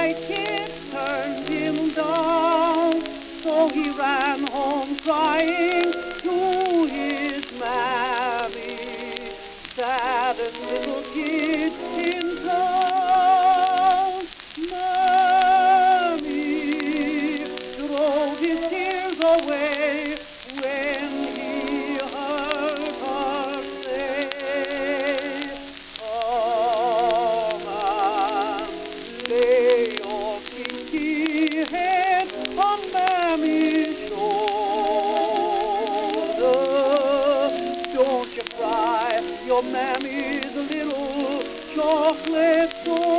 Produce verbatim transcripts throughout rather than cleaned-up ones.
white kid turned him down, so he ran home crying to his mammy, saddest little kid in town. Mammy drove his tears away when he heard her say, "Come and lay your kinky head on Mammy's shoulder. Don't you cry, your Mammy's a little chocolate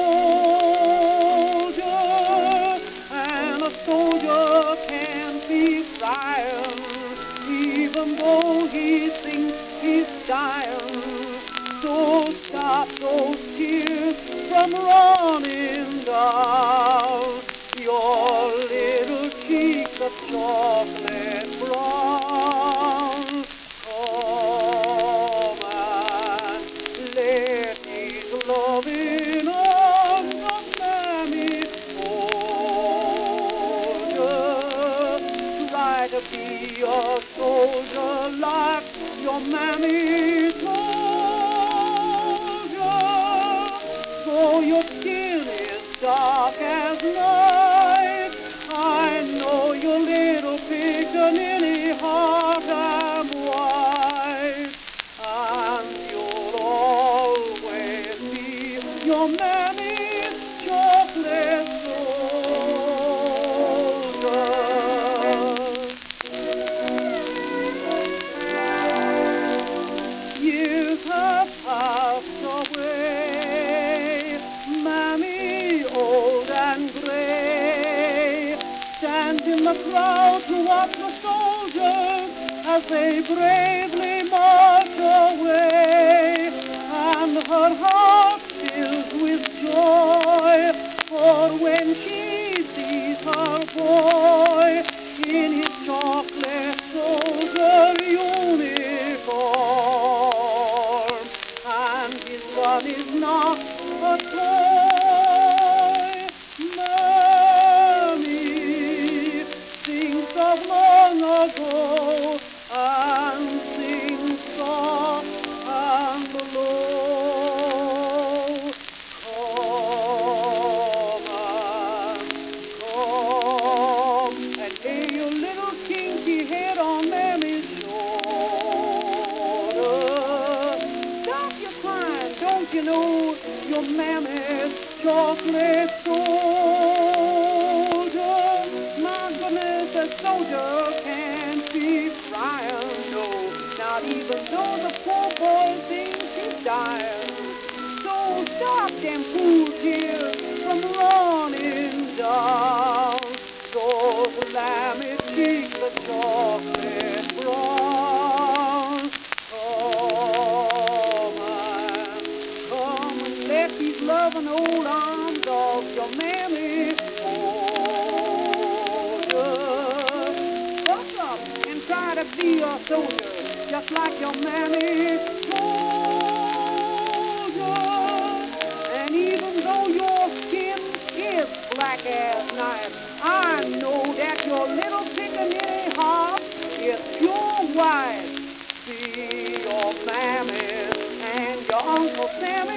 soldier, and a soldier can't be crying even though he thinks he's dying. So stop those tears from running down your little cheeks of chocolate brown. Come and let these loving arms of Mammy hold you. Try to be a soldier like your Mammy told you, so your skin is dark as night. I know your little pickaninny heart am white, and you'll always be your Mammy's chocolate soldier. Years have passed away, Mammy old and gray stands in the crowd to watch the soldiers as they bravely march away, and her heart fills with joy, for when she sees her boy in his chocolate soldier uniform, and his gun is not a toy. Mammy thinks of long ago and sings soft and low. Come and come and lay your little kinky head on Mammy's shoulder. Stop your crying, don't you know your Mammy's chocolate soldier? My goodness, a soldier can't be crying, no, not even though the poor boy thinks he's dying. So stop them fool tears from running down those lammy cheeks of chocolate brown. Come and come and let these loving old arms of your Mammy hold you. Buck up and try to be a soldier just like your Mammy told you. And even though your skin is black as night, I know that your little pickaninny heart is pure white. See your Mammy and your Uncle Sammy